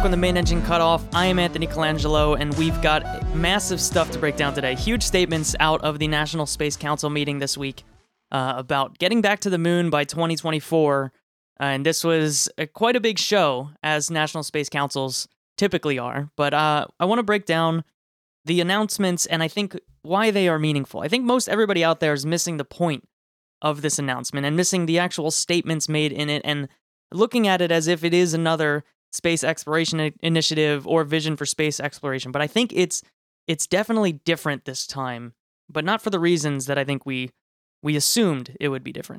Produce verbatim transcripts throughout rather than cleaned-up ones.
When the Main Engine Cut Off. I am Anthony Colangelo, and we've got massive stuff to break down today. Huge statements out of the National Space Council meeting this week uh, about getting back to the moon by twenty twenty-four, uh, and this was a, quite a big show, as National Space Councils typically are, but uh, I want to break down the announcements and I think why they are meaningful. I think most everybody out there is missing the point of this announcement and missing the actual statements made in it and looking at it as if it is another space exploration initiative or vision for space exploration. But I think it's it's definitely different this time, but not for the reasons that I think we we assumed it would be different.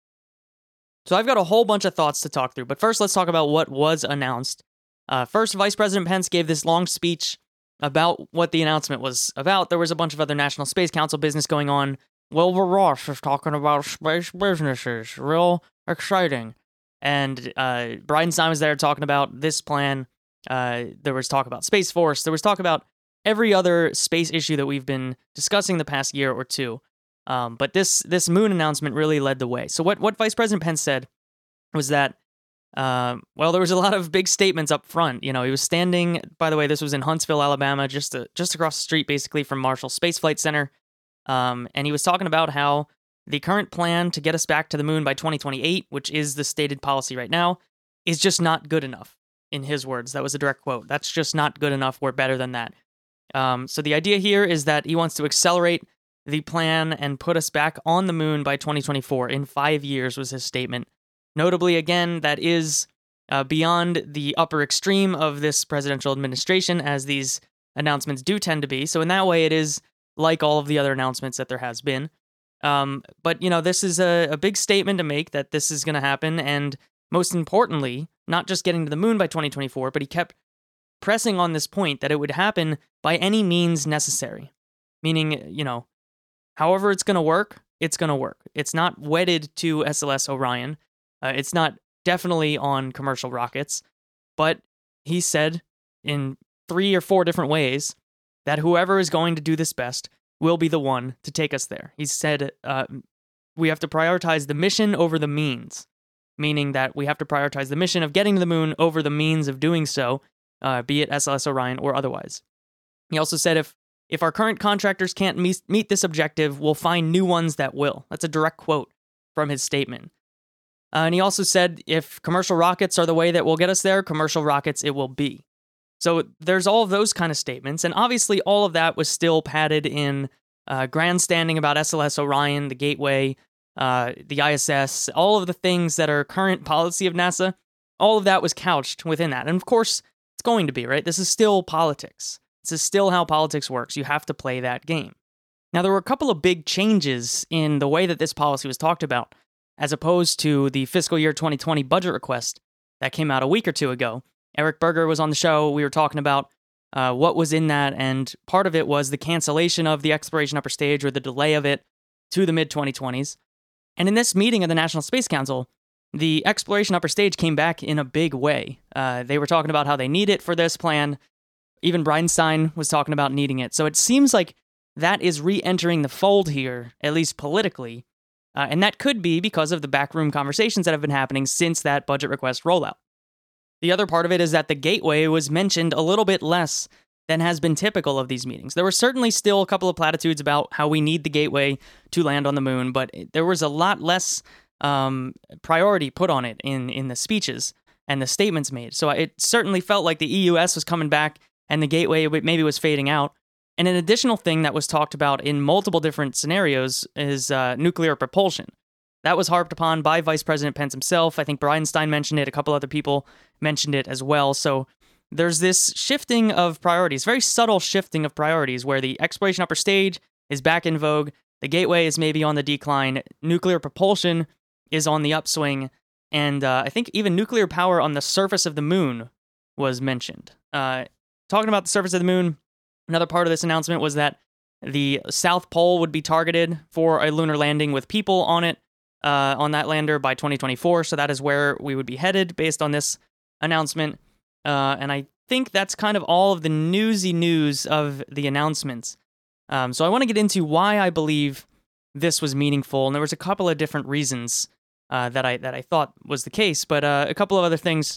So I've got a whole bunch of thoughts to talk through, but first let's talk about what was announced. Uh, first, Vice President Pence gave this long speech about what the announcement was about. There was a bunch of other National Space Council business going on. Wilbur Ross is talking about space businesses. Real exciting. And uh, Bridenstine was there talking about this plan. Uh, there was talk about Space Force. There was talk about every other space issue that we've been discussing the past year or two. Um, but this this moon announcement really led the way. So what, what Vice President Pence said was that, uh, well, there was a lot of big statements up front. You know, he was standing, by the way, this was in Huntsville, Alabama, just, to, just across the street, basically, from Marshall Space Flight Center. Um, and he was talking about how the current plan to get us back to the moon by twenty twenty-eight, which is the stated policy right now, is just not good enough, in his words. That was a direct quote. That's just not good enough. We're better than that. Um, so the idea here is that he wants to accelerate the plan and put us back on the moon by twenty twenty-four. In five years was his statement. Notably, again, that is uh, beyond the upper extreme of this presidential administration, as these announcements do tend to be. So in that way, it is like all of the other announcements that there has been. Um, but, you know, this is a, a big statement to make that this is going to happen, and most importantly, not just getting to the moon by twenty twenty-four, but he kept pressing on this point that it would happen by any means necessary. Meaning, you know, however it's going to work, it's going to work. It's not wedded to S L S Orion. Uh, it's not definitely on commercial rockets, but he said in three or four different ways that whoever is going to do this best will be the one to take us there. He said uh, we have to prioritize the mission over the means, meaning that we have to prioritize the mission of getting to the moon over the means of doing so, uh, be it S L S Orion or otherwise. He also said if if our current contractors can't meet, meet this objective, we'll find new ones that will. That's a direct quote from his statement. Uh, and he also said if commercial rockets are the way that will get us there, commercial rockets it will be. So there's all of those kind of statements, and obviously all of that was still padded in uh, grandstanding about S L S Orion, the Gateway, uh, the I S S, all of the things that are current policy of NASA. All of that was couched within that, and of course it's going to be, right? This is still politics. This is still how politics works. You have to play that game. Now, there were a couple of big changes in the way that this policy was talked about, as opposed to the fiscal year twenty twenty budget request that came out a week or two ago. Eric Berger was on the show. We were talking about uh, what was in that, and part of it was the cancellation of the Exploration Upper Stage, or the delay of it, to the mid twenty twenties. And in this meeting of the National Space Council, the Exploration Upper Stage came back in a big way. Uh, they were talking about how they need it for this plan. Even Bridenstine was talking about needing it. So it seems like that is re-entering the fold here, at least politically. Uh, and that could be because of the backroom conversations that have been happening since that budget request rollout. The other part of it is that the Gateway was mentioned a little bit less than has been typical of these meetings. There were certainly still a couple of platitudes about how we need the Gateway to land on the moon, but there was a lot less um, priority put on it in, in the speeches and the statements made. So it certainly felt like the E U S was coming back and the Gateway maybe was fading out. And an additional thing that was talked about in multiple different scenarios is uh, nuclear propulsion. That was harped upon by Vice President Pence himself. I think Bridenstine mentioned it. A couple other people mentioned it as well. So there's this shifting of priorities, very subtle shifting of priorities, where the Exploration Upper Stage is back in vogue, the Gateway is maybe on the decline, nuclear propulsion is on the upswing, and uh, I think even nuclear power on the surface of the moon was mentioned. Uh, talking about the surface of the moon, another part of this announcement was that the South Pole would be targeted for a lunar landing with people on it, uh, on that lander by twenty twenty-four. So that is where we would be headed based on this announcement. Uh, and I think that's kind of all of the newsy news of the announcements. Um, so I want to get into why I believe this was meaningful. And there was a couple of different reasons uh, that I that I thought was the case, but uh, a couple of other things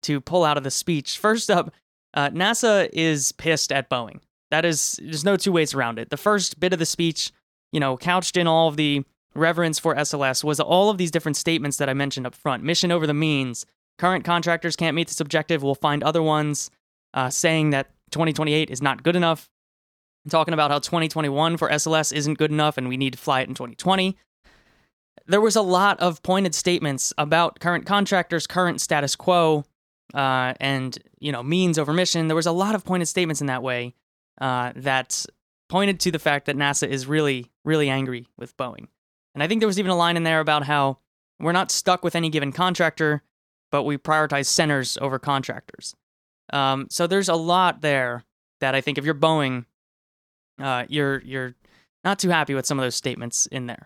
to pull out of the speech. First up, uh, NASA is pissed at Boeing. That is, there's no two ways around it. The first bit of the speech, you know, couched in all of the reverence for S L S, was all of these different statements that I mentioned up front. Mission over the means. Current contractors can't meet this objective. We'll find other ones. Uh, saying that twenty twenty-eight is not good enough. Talking about how twenty twenty-one for S L S isn't good enough and we need to fly it in twenty twenty. There was a lot of pointed statements about current contractors, current status quo, uh, and, you know, means over mission. There was a lot of pointed statements in that way uh, that pointed to the fact that NASA is really, really angry with Boeing. And I think there was even a line in there about how we're not stuck with any given contractor, but we prioritize centers over contractors. Um, so there's a lot there that I think if you're Boeing, uh, you're you're not too happy with some of those statements in there.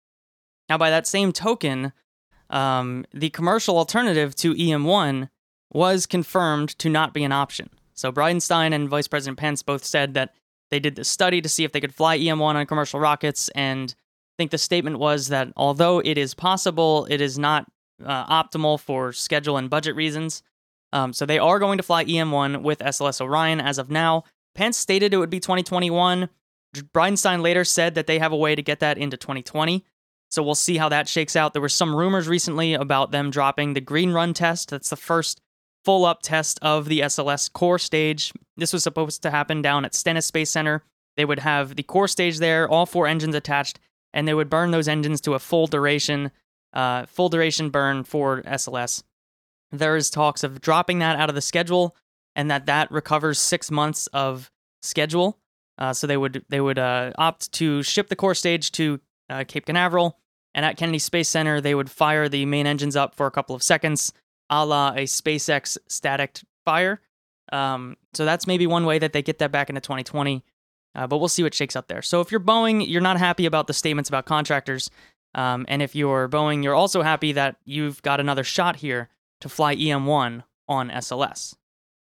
Now, by that same token, um, the commercial alternative to E M one was confirmed to not be an option. So Bridenstine and Vice President Pence both said that they did the study to see if they could fly E M one on commercial rockets, and I think the statement was that although it is possible, it is not uh, optimal for schedule and budget reasons. Um, so they are going to fly E M one with S L S Orion as of now. Pence stated it would be twenty twenty-one. Bridenstine later said that they have a way to get that into twenty twenty. So we'll see how that shakes out. There were some rumors recently about them dropping the Green Run test. That's the first full-up test of the S L S core stage. This was supposed to happen down at Stennis Space Center. They would have the core stage there, all four engines attached, and they would burn those engines to a full duration, uh, full duration burn for S L S. There is talks of dropping that out of the schedule, and that that recovers six months of schedule. Uh, so they would they would uh, opt to ship the core stage to uh, Cape Canaveral, and at Kennedy Space Center, they would fire the main engines up for a couple of seconds, a la a SpaceX static fire. Um, so that's maybe one way that they get that back into twenty twenty, uh, but we'll see what shakes out there. So if you're Boeing, you're not happy about the statements about contractors, um, and if you're Boeing, you're also happy that you've got another shot here to fly E M one on S L S.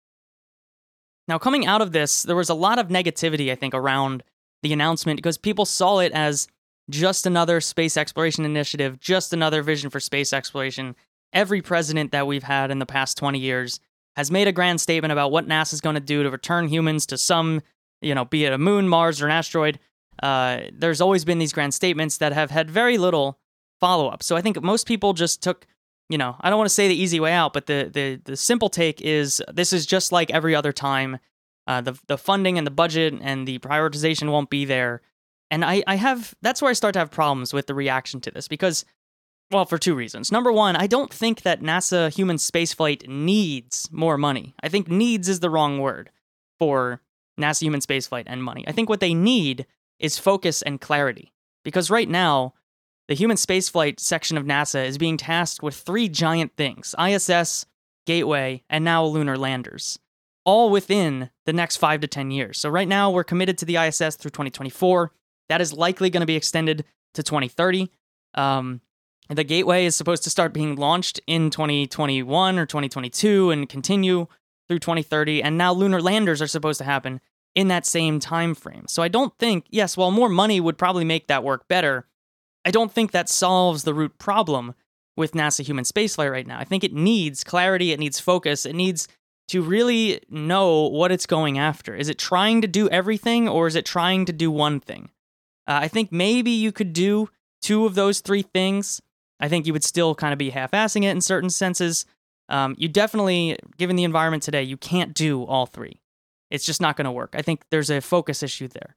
Now, coming out of this, there was a lot of negativity, I think, around the announcement because people saw it as just another space exploration initiative, just another vision for space exploration. Every president that we've had in the past twenty years has made a grand statement about what NASA's going to do to return humans to some, you know, be it a moon, Mars, or an asteroid. Uh, there's always been these grand statements that have had very little follow-up. So I think most people just took, you know, I don't want to say the easy way out, but the the the simple take is this is just like every other time. Uh, the the funding and the budget and the prioritization won't be there. And I, I have, that's where I start to have problems with the reaction to this because, well, for two reasons. Number one, I don't think that NASA human spaceflight needs more money. I think needs is the wrong word for NASA human spaceflight and money. I think what they need is focus and clarity. Because right now, the human spaceflight section of NASA is being tasked with three giant things: I S S, Gateway, and now lunar landers, all within the next five to ten years. So right now, we're committed to the I S S through twenty twenty-four. That is likely going to be extended to twenty thirty. Um, the Gateway is supposed to start being launched in twenty twenty-one or twenty twenty-two and continue through twenty thirty. And now lunar landers are supposed to happen in that same time frame. So I don't think, yes, while more money would probably make that work better, I don't think that solves the root problem with NASA human spaceflight right now. I think it needs clarity, it needs focus, it needs to really know what it's going after. Is it trying to do everything, or is it trying to do one thing? Uh, I think maybe you could do two of those three things. I think you would still kind of be half-assing it in certain senses. Um, you definitely, given the environment today, you can't do all three. It's just not going to work. I think there's a focus issue there.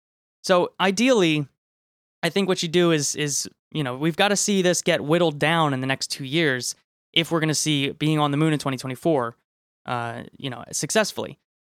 So ideally, I think what you do is, is you know, we've got to see this get whittled down in the next two years if we're going to see being on the moon in twenty twenty-four, uh, you know, successfully.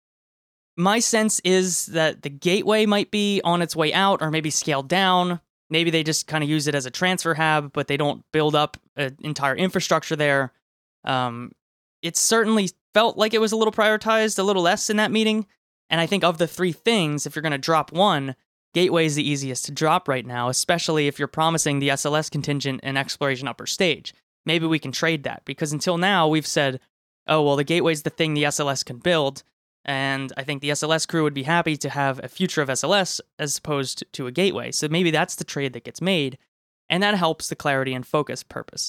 My sense is that the Gateway might be on its way out or maybe scaled down. Maybe they just kind of use it as a transfer hub, but they don't build up an entire infrastructure there. Um, it certainly felt like it was a little prioritized, a little less in that meeting. And I think of the three things, if you're going to drop one, Gateway is the easiest to drop right now, especially if you're promising the S L S contingent an exploration upper stage. Maybe we can trade that, because until now we've said, oh, well, the Gateway's the thing the S L S can build. And I think the S L S crew would be happy to have a future of S L S as opposed to a Gateway. So maybe that's the trade that gets made, and that helps the clarity and focus purpose.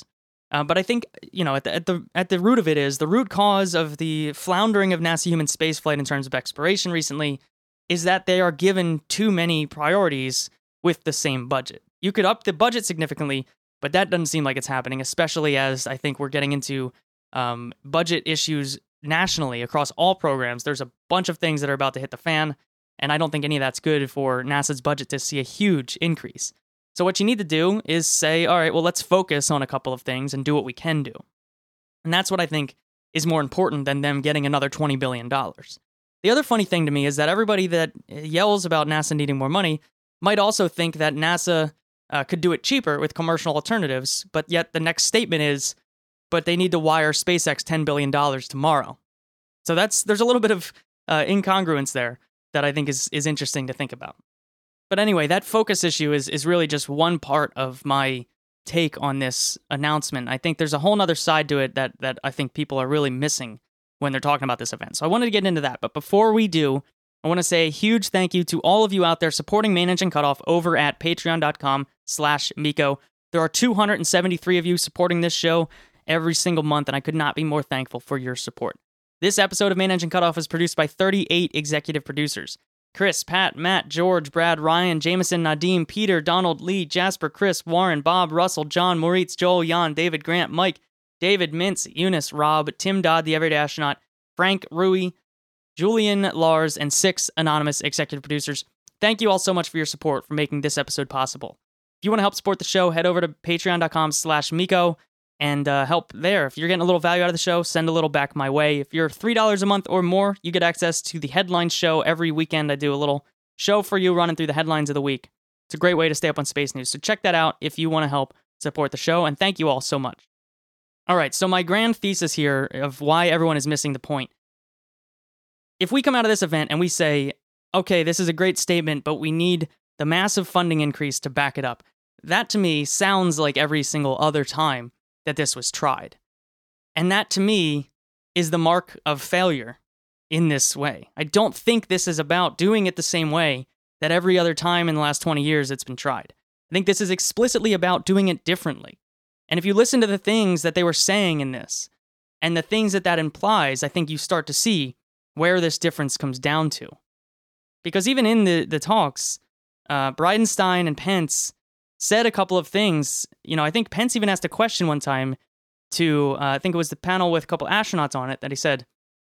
Uh, but I think, you know, at the, at the at the root of it is the root cause of the floundering of NASA human spaceflight in terms of exploration recently is that they are given too many priorities with the same budget. You could up the budget significantly, but that doesn't seem like it's happening, especially as I think we're getting into um, budget issues nationally across all programs. There's a bunch of things that are about to hit the fan, and I don't think any of that's good for NASA's budget to see a huge increase. So what you need to do is say, all right, well, let's focus on a couple of things and do what we can do. And that's what I think is more important than them getting another twenty billion dollars. The other funny thing to me is that everybody that yells about NASA needing more money might also think that NASA uh, could do it cheaper with commercial alternatives, but yet the next statement is, but they need to wire SpaceX ten billion dollars tomorrow. So that's there's a little bit of uh, incongruence there that I think is is interesting to think about. But anyway, that focus issue is is really just one part of my take on this announcement. I think there's a whole other side to it that that I think people are really missing when they're talking about this event. So I wanted to get into that. But before we do, I want to say a huge thank you to all of you out there supporting Main Engine Cutoff over at patreon.com slash Miko. There are two hundred seventy-three of you supporting this show every single month, and I could not be more thankful for your support. This episode of Main Engine Cutoff is produced by thirty-eight executive producers. Chris, Pat, Matt, George, Brad, Ryan, Jameson, Nadim, Peter, Donald, Lee, Jasper, Chris, Warren, Bob, Russell, John, Moritz, Joel, Jan, David, Grant, Mike, David, Mintz, Eunice, Rob, Tim Dodd, the Everyday Astronaut, Frank, Rui, Julian, Lars, and six anonymous executive producers. Thank you all so much for your support for making this episode possible. If you want to help support the show, head over to patreon.com slash Miko and uh, help there. If you're getting a little value out of the show, send a little back my way. If you're three dollars a month or more, you get access to the headline show every weekend. I do a little show for you running through the headlines of the week. It's a great way to stay up on space news. So check that out if you want to help support the show. And thank you all so much. All right, so my grand thesis here of why everyone is missing the point. If we come out of this event and we say, okay, this is a great statement, but we need the massive funding increase to back it up, that to me sounds like every single other time that this was tried. And that to me is the mark of failure in this way. I don't think this is about doing it the same way that every other time in the last twenty years it's been tried. I think this is explicitly about doing it differently. And if you listen to the things that they were saying in this, and the things that that implies, I think you start to see where this difference comes down to. Because even in the, the talks, uh, Bridenstine and Pence said a couple of things. You know, I think Pence even asked a question one time to, uh, I think it was the panel with a couple astronauts on it, that he said,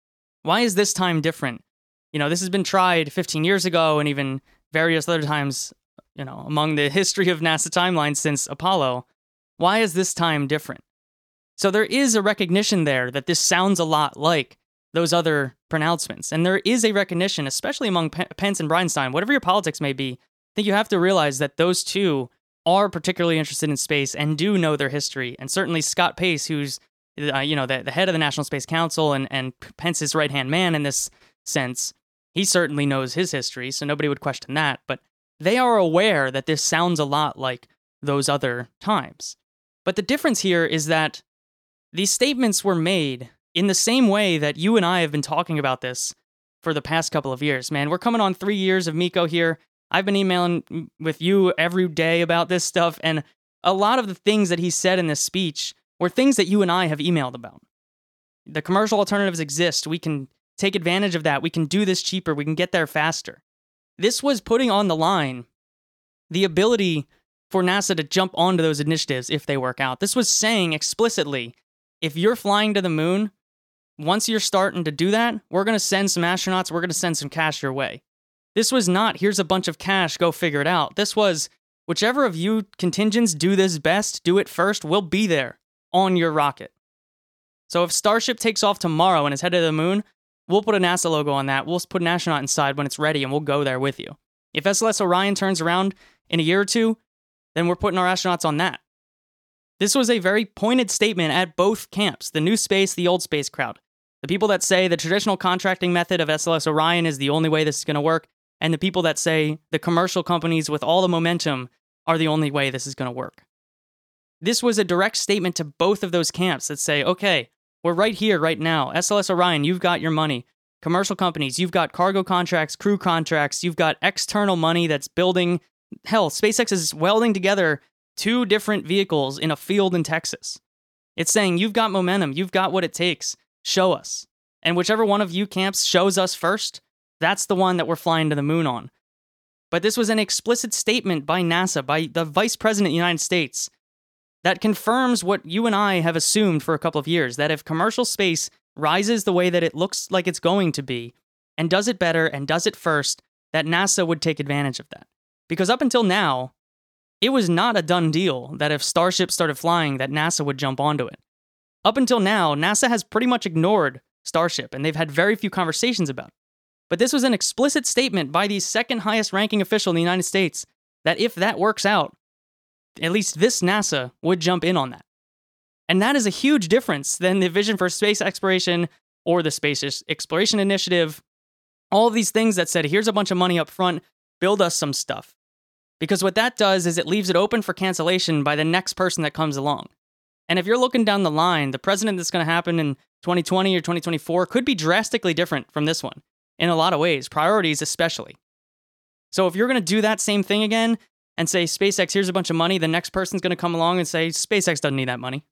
why is this time different? You know, this has been tried fifteen years ago and even various other times, you know, among the history of NASA timelines since Apollo. Why is this time different? So there is a recognition there that this sounds a lot like those other pronouncements. And there is a recognition, especially among P- Pence and Bridenstine, whatever your politics may be, I think you have to realize that those two are particularly interested in space and do know their history. And certainly Scott Pace, who's uh, you know the, the head of the National Space Council and, and Pence's right-hand man in this sense, he certainly knows his history, so nobody would question that. But they are aware that this sounds a lot like those other times. But the difference here is that these statements were made in the same way that you and I have been talking about this for the past couple of years. Man, we're coming on three years of Miko here. I've been emailing with you every day about this stuff, and a lot of the things that he said in this speech were things that you and I have emailed about. The commercial alternatives exist. We can take advantage of that. We can do this cheaper. We can get there faster. This was putting on the line the ability for NASA to jump onto those initiatives if they work out. This was saying explicitly, if you're flying to the moon, once you're starting to do that, we're going to send some astronauts, we're going to send some cash your way. This was not, here's a bunch of cash, go figure it out. This was, whichever of you contingents do this best, do it first, we'll be there on your rocket. So if Starship takes off tomorrow and is headed to the moon, we'll put a NASA logo on that. We'll put an astronaut inside when it's ready, and we'll go there with you. If S L S Orion turns around in a year or two, then we're putting our astronauts on that. This was a very pointed statement at both camps, the new space, the old space crowd. The people that say the traditional contracting method of S L S Orion is the only way this is going to work, and the people that say the commercial companies with all the momentum are the only way this is going to work. This was a direct statement to both of those camps that say, okay, we're right here, right now. S L S Orion, you've got your money. Commercial companies, you've got cargo contracts, crew contracts, you've got external money that's building. Hell, SpaceX is welding together two different vehicles in a field in Texas. It's saying, you've got momentum, you've got what it takes, show us. And whichever one of you camps shows us first, that's the one that we're flying to the moon on. But this was an explicit statement by NASA, by the Vice President of the United States, that confirms what you and I have assumed for a couple of years, that if commercial space rises the way that it looks like it's going to be, and does it better and does it first, that NASA would take advantage of that. Because up until now, it was not a done deal that if Starship started flying, that NASA would jump onto it. Up until now, NASA has pretty much ignored Starship, and they've had very few conversations about it. But this was an explicit statement by the second highest ranking official in the United States that if that works out, at least this NASA would jump in on that. And that is a huge difference than the Vision for Space Exploration or the Space Exploration Initiative. All of these things that said, here's a bunch of money up front, build us some stuff. Because what that does is it leaves it open for cancellation by the next person that comes along. And if you're looking down the line, the president that's going to happen in twenty twenty or twenty twenty-four could be drastically different from this one in a lot of ways, priorities especially. So if you're going to do that same thing again and say, SpaceX, here's a bunch of money, the next person's going to come along and say, SpaceX doesn't need that money.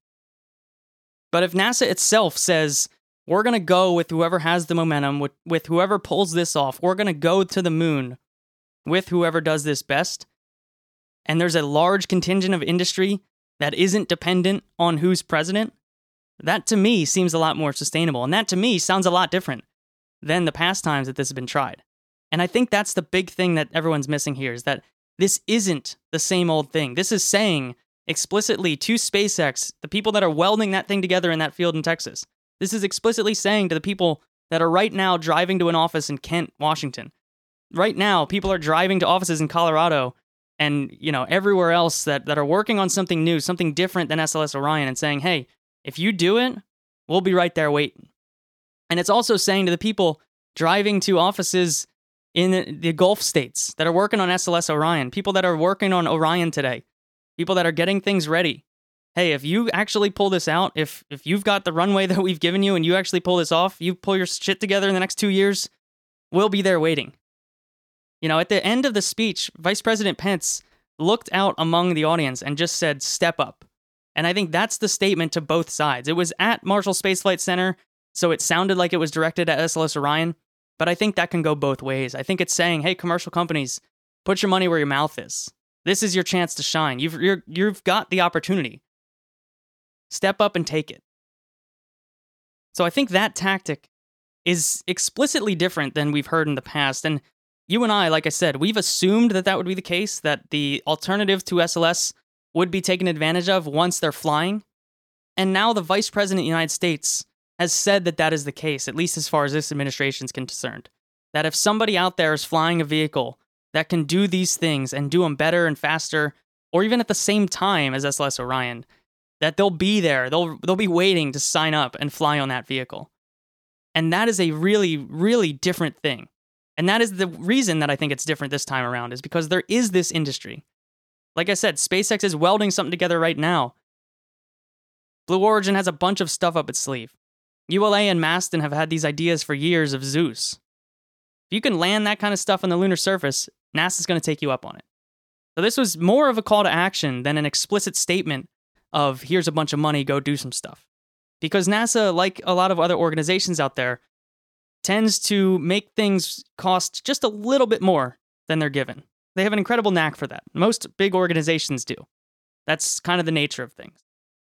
But if NASA itself says, we're going to go with whoever has the momentum, with, with whoever pulls this off, we're going to go to the moon with whoever does this best, and there's a large contingent of industry that isn't dependent on who's president, that to me seems a lot more sustainable. And that to me sounds a lot different than the past times that this has been tried. And I think that's the big thing that everyone's missing here, is that this isn't the same old thing. This is saying explicitly to SpaceX, the people that are welding that thing together in that field in Texas, this is explicitly saying to the people that are right now driving to an office in Kent, Washington. Right now, people are driving to offices in Colorado and, you know, everywhere else that, that are working on something new, something different than S L S Orion, and saying, hey, if you do it, we'll be right there waiting. And it's also saying to the people driving to offices in the, the Gulf states that are working on S L S Orion, people that are working on Orion today, people that are getting things ready. Hey, if you actually pull this out, if if you've got the runway that we've given you and you actually pull this off, you pull your shit together in the next two years, we'll be there waiting. You know, at the end of the speech, Vice President Pence looked out among the audience and just said, step up. And I think that's the statement to both sides. It was at Marshall Space Flight Center, so it sounded like it was directed at S L S Orion, but I think that can go both ways. I think it's saying, hey, commercial companies, put your money where your mouth is. This is your chance to shine. You've you're, you've got the opportunity. Step up and take it. So I think that tactic is explicitly different than we've heard in the past. And you and I, like I said, we've assumed that that would be the case, that the alternative to S L S would be taken advantage of once they're flying. And now the Vice President of the United States has said that that is the case, at least as far as this administration is concerned. That if somebody out there is flying a vehicle that can do these things and do them better and faster, or even at the same time as S L S Orion, that they'll be there, they'll they'll be waiting to sign up and fly on that vehicle. And that is a really, really different thing. And that is the reason that I think it's different this time around, is because there is this industry. Like I said, SpaceX is welding something together right now. Blue Origin has a bunch of stuff up its sleeve. U L A and Maston have had these ideas for years of Zeus. If you can land that kind of stuff on the lunar surface, NASA's going to take you up on it. So this was more of a call to action than an explicit statement of, here's a bunch of money, go do some stuff. Because NASA, like a lot of other organizations out there, tends to make things cost just a little bit more than they're given. They have an incredible knack for that. Most big organizations do. That's kind of the nature of things.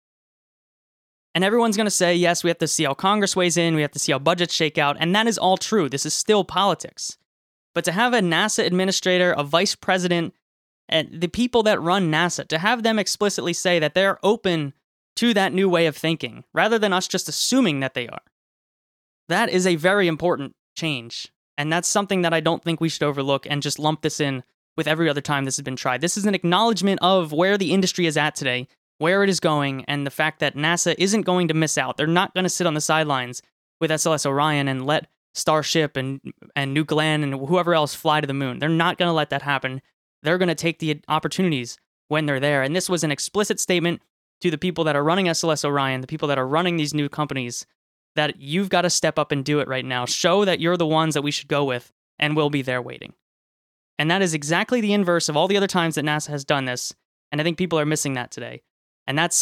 And everyone's going to say, yes, we have to see how Congress weighs in, we have to see how budgets shake out, and that is all true. This is still politics. But to have a NASA administrator, a vice president, and the people that run NASA, to have them explicitly say that they're open to that new way of thinking, rather than us just assuming that they are, that is a very important change. And that's something that I don't think we should overlook and just lump this in with every other time this has been tried. This is an acknowledgement of where the industry is at today, where it is going, and the fact that NASA isn't going to miss out. They're not going to sit on the sidelines with S L S Orion and let Starship and, and New Glenn and whoever else fly to the moon. They're not going to let that happen. They're going to take the opportunities when they're there. And this was an explicit statement to the people that are running S L S Orion, the people that are running these new companies, that you've got to step up and do it right now. Show that you're the ones that we should go with, and we'll be there waiting. And that is exactly the inverse of all the other times that NASA has done this. And I think people are missing that today. And that's,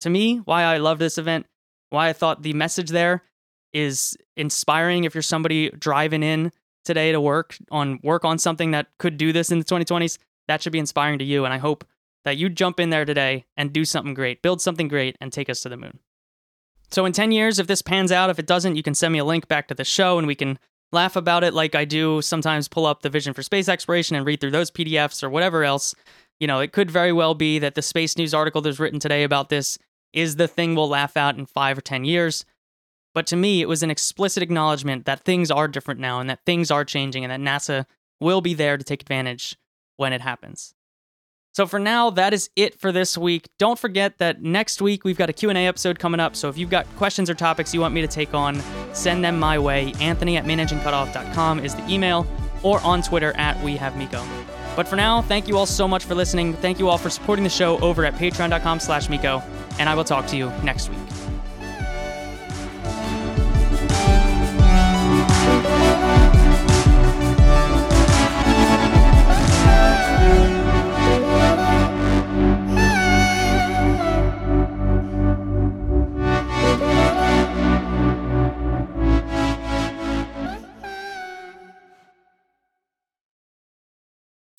to me, why I love this event, why I thought the message there is inspiring. If you're somebody driving in today to work on work on something that could do this in the twenty twenties, that should be inspiring to you. And I hope that you jump in there today and do something great, build something great, and take us to the moon. So in ten years, if this pans out, if it doesn't, you can send me a link back to the show and we can laugh about it like I do sometimes pull up the Vision for Space Exploration and read through those P D Fs or whatever else. You know, it could very well be that the Space News article that's written today about this is the thing we'll laugh at in five or ten years. But to me, it was an explicit acknowledgement that things are different now and that things are changing and that NASA will be there to take advantage when it happens. So for now, that is it for this week. Don't forget that next week we've got a Q and A episode coming up, so if you've got questions or topics you want me to take on, send them my way. Anthony at main engine cutoff dot com is the email, or on Twitter at WeHaveMiko. But for now, thank you all so much for listening. Thank you all for supporting the show over at patreon dot com slash Miko, and I will talk to you next week.